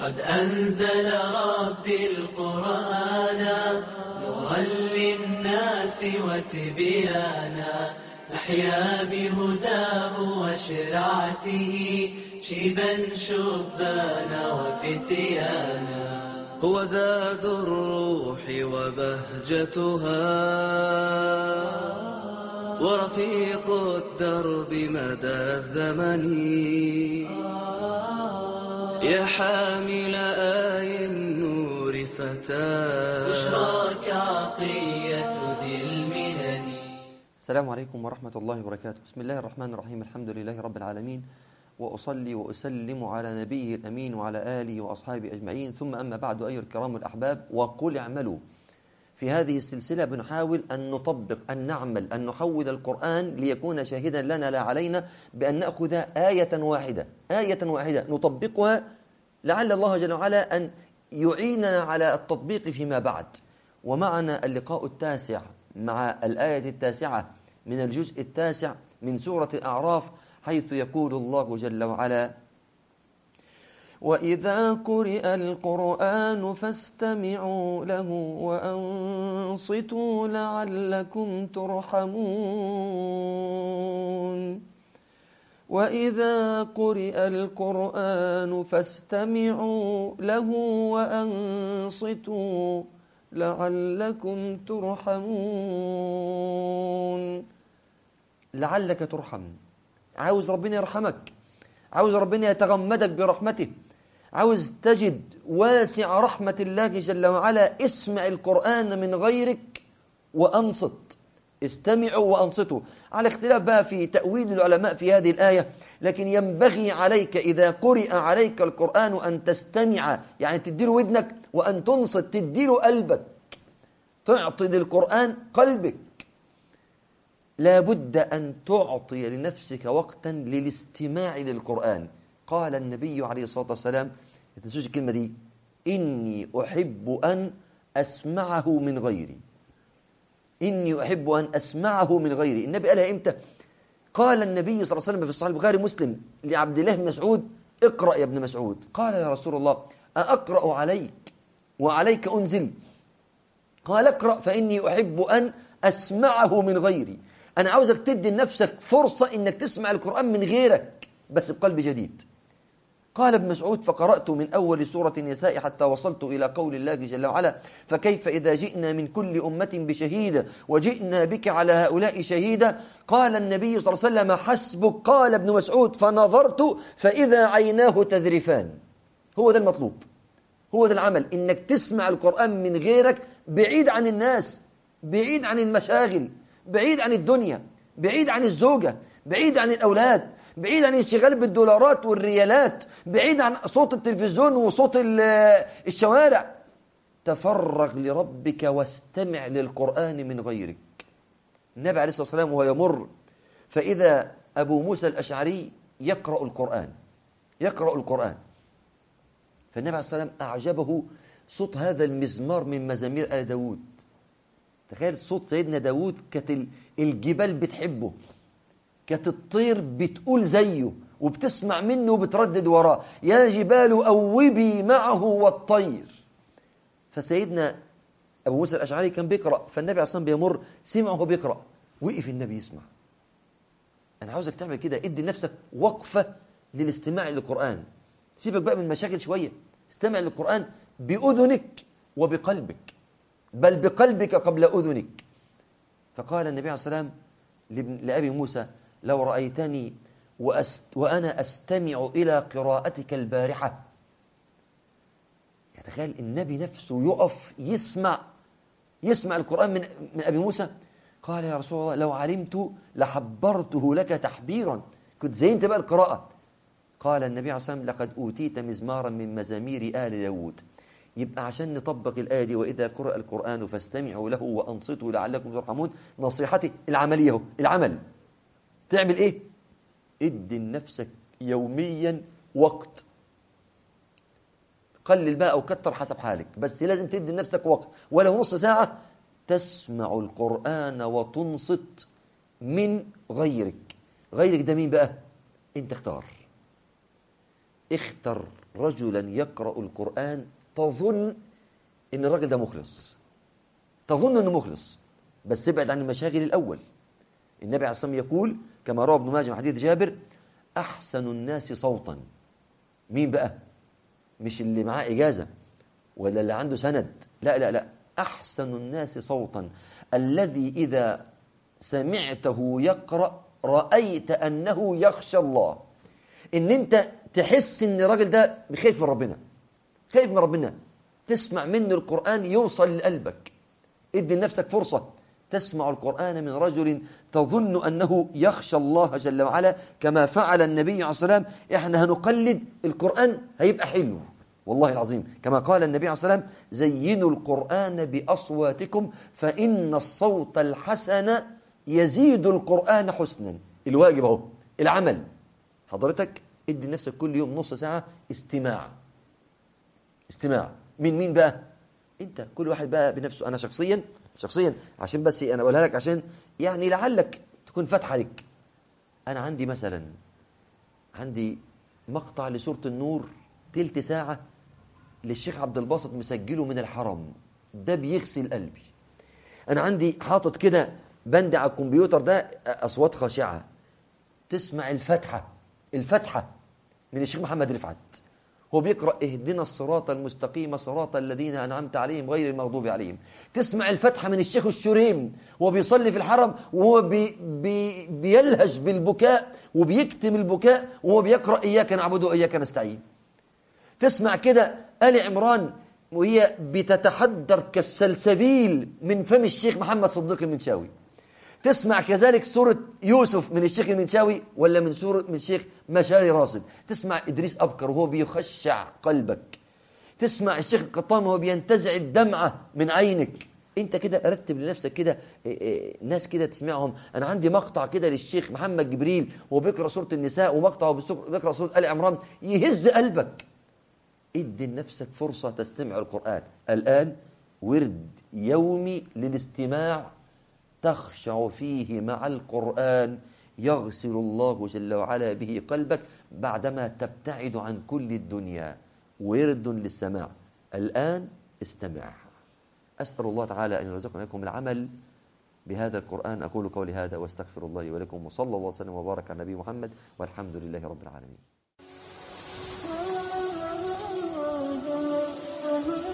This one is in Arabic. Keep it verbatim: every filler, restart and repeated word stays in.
قد أنزل ربي القرآن نورا للناس وتبيانا نحيا بهداه وشرعته شيبا شبانا وفتيانا. هو زاد الروح وبهجتها ورفيق الدرب مدى الزمن يا حامل آي النور فتاة بشراك عطية ذي المنن. السلام عليكم ورحمة الله وبركاته. بسم الله الرحمن الرحيم. الحمد لله رب العالمين، وأصلي وأسلم على نبيه الأمين وعلى آله وأصحابه أجمعين، ثم أما بعد. أيها الكرام الأحباب، وقل اعملوا. في هذه السلسلة بنحاول أن نطبق، أن نعمل، أن نحول القرآن ليكون شاهدا لنا لا علينا، بأن نأخذ آية واحدة آية واحدة نطبقها، لعل الله جل وعلا أن يعيننا على التطبيق فيما بعد. ومعنا اللقاء التاسع مع الآية التاسعة من الجزء التاسع من سورة الأعراف، حيث يقول الله جل وعلا: وإذا قرئ القرآن فاستمعوا له وأنصتوا لعلكم ترحمون. وإذا قرئ القرآن فاستمعوا له وأنصتوا لعلكم ترحمون. لعلك ترحم، عاوز ربنا يرحمك، عاوز ربنا يتغمدك برحمته، عاوز تجد واسع رحمة الله جل وعلا. اسمع القرآن من غيرك وأنصت. استمعوا وأنصتوا، على اختلاف بقى في تأويل العلماء في هذه الآية، لكن ينبغي عليك إذا قرئ عليك القرآن أن تستمع، يعني تديله ودنك، وأن تنصت، تديله قلبك، تعطي للقرآن قلبك. لا بد أن تعطي لنفسك وقتا للاستماع للقرآن. قال النبي عليه الصلاة والسلام، ما تنسوش الكلمة دي: إني أحب أن أسمعه من غيري. إني أحب أن أسمعه من غيري. النبي قالها إمتى؟ قال النبي صلى الله عليه وسلم في الصحيح البخاري مسلم لعبد الله بن مسعود: اقرأ يا ابن مسعود. قال: يا رسول الله، أقرأ عليك وعليك أنزل؟ قال: اقرأ فإني أحب أن أسمعه من غيري. أنا عاوزك تدي لنفسك فرصة إنك تسمع القرآن من غيرك، بس بقلب جديد. قال ابن مسعود: فقرأت من أول سورة النساء حتى وصلت إلى قول الله جل وعلا: فكيف إذا جئنا من كل أمة بشهيد وجئنا بك على هؤلاء شهيدا. قال النبي صلى الله عليه وسلم: حسبك. قال ابن مسعود: فنظرت فإذا عيناه تذرفان. هو ده المطلوب، هو ده العمل، إنك تسمع القرآن من غيرك، بعيد عن الناس، بعيد عن المشاغل، بعيد عن الدنيا، بعيد عن الزوجة، بعيد عن الأولاد، بعيد عن الانشغال بالدولارات والريالات، بعيد عن صوت التلفزيون وصوت الشوارع. تفرغ لربك واستمع للقرآن من غيرك. النبي عليه الصلاة والسلام وهو يمر فإذا أبو موسى الأشعري يقرأ القرآن يقرأ القرآن فالنبي عليه الصلاة والسلام أعجبه صوت هذا المزمار من مزامير آل داود. تخيل صوت سيدنا داود، كانت الجبال بتحبه، كانت الطير بتقول زيه وبتسمع منه وبتردد وراه: يا جبال أوبي معه والطير. فسيدنا أبو موسى الأشعري كان بيقرأ، فالنبي عليه الصلاة والسلام بيمر، سمعه بيقرأ، وقف النبي يسمع. أنا عاوزك تعمل كده، ادي لنفسك وقفة للاستماع للقرآن. سيبك بقى من المشاكل شوية، استمع للقرآن بأذنك وبقلبك، بل بقلبك قبل أذنك. فقال النبي عليه الصلاة والسلام لأبي موسى: لو رأيتني وأست وأنا أستمع إلى قراءتك البارحة. يتخيل النبي نفسه يقف يسمع يسمع القرآن من, من أبي موسى. قال: يا رسول الله، لو علمت لحبرته لك تحبيرا، كنت زينت بقى القراءة. قال النبي عليه الصلاة والسلام: لقد أوتيت مزمارا من مزامير آل داود. يبقى عشان نطبق الآية دي: وإذا قرأ القرآن فاستمعوا له وأنصتوا لعلكم ترحمون، نصيحتي العملية هو العمل. تعمل إيه؟ ادي لنفسك يوميا وقت، قلل بقى أو كتر حسب حالك، بس لازم تدي لنفسك وقت ولو نص ساعة تسمع القرآن وتنصت من غيرك. غيرك ده مين بقى؟ انت اختار. اختر رجلا يقرأ القرآن تظن ان الراجل ده مخلص، تظن انه مخلص، بس ابعد عن المشاغل الأول. النبي عليه الصلاة والسلام يقول كما روى ابن ماجه من حديث جابر: أحسن الناس صوتا. مين بقى؟ مش اللي معاه إجازة ولا اللي عنده سند، لا لا لا، أحسن الناس صوتا الذي إذا سمعته يقرأ رأيت أنه يخشى الله. إن أنت تحس إن الراجل ده بخايف من ربنا، خايف من ربنا، تسمع منه القرآن يوصل لقلبك. ادي لنفسك فرصة تسمع القرآن من رجل تظن أنه يخشى الله جل وعلا كما فعل النبي عليه الصلاة والسلام. إحنا هنقلد القرآن هيبقى حلو والله العظيم، كما قال النبي عليه الصلاة والسلام: زينوا القرآن بأصواتكم فإن الصوت الحسن يزيد القرآن حسنا. الواجب اهو، العمل. حضرتك ادي لنفسك كل يوم نص ساعة استماع، استماع من مين بقى؟ انت. كل واحد بقى بنفسه. انا شخصيا شخصيا عشان بس انا اقولها لك عشان يعني لعلك تكون فاتحه لك. انا عندي مثلا عندي مقطع لسورة النور تلت ساعة للشيخ عبد الباسط مسجله من الحرم، ده بيغسل قلبي. انا عندي حاطط كده بند على الكمبيوتر ده اصوات خاشعة، تسمع الفاتحة الفاتحة من الشيخ محمد رفعت، هو بيقرأ اهدنا الصراط المستقيم صراط الذين أنعمت عليهم غير المغضوب عليهم. تسمع الفتحة من الشيخ الشريم وهو بيصلي في الحرم وهو بي بي بيلهج بالبكاء وبيكتم البكاء وهو بيقرأ إياك نعبد وإياك نستعين. تسمع كده آل عمران وهي بتتحدر كالسلسبيل من فم الشيخ محمد صديق المنشاوي. تسمع كذلك سورة يوسف من الشيخ المنشاوي ولا من سورة من الشيخ مشاري راصد. تسمع إدريس أبكر وهو بيخشع قلبك. تسمع الشيخ القطان وهو بينتزع الدمعة من عينك. انت كده رتب لنفسك كده ناس كده تسمعهم. انا عندي مقطع كده للشيخ محمد جبريل وهو بيقرأ سورة النساء، ومقطع بيقرأ سورة آل عمران يهز قلبك. ادي لنفسك فرصة تستمع القرآن. الآن ورد يومي للاستماع تخشع فيه مع القرآن، يغسل الله جل وعلا به قلبك بعدما تبتعد عن كل الدنيا. ورد للسماع. الآن استمع. أسأل الله تعالى أن يرزقنا لكم العمل بهذا القرآن. أقول قولي هذا واستغفر الله لي ولكم، وصلى الله وسلم وبارك على نبي محمد، والحمد لله رب العالمين.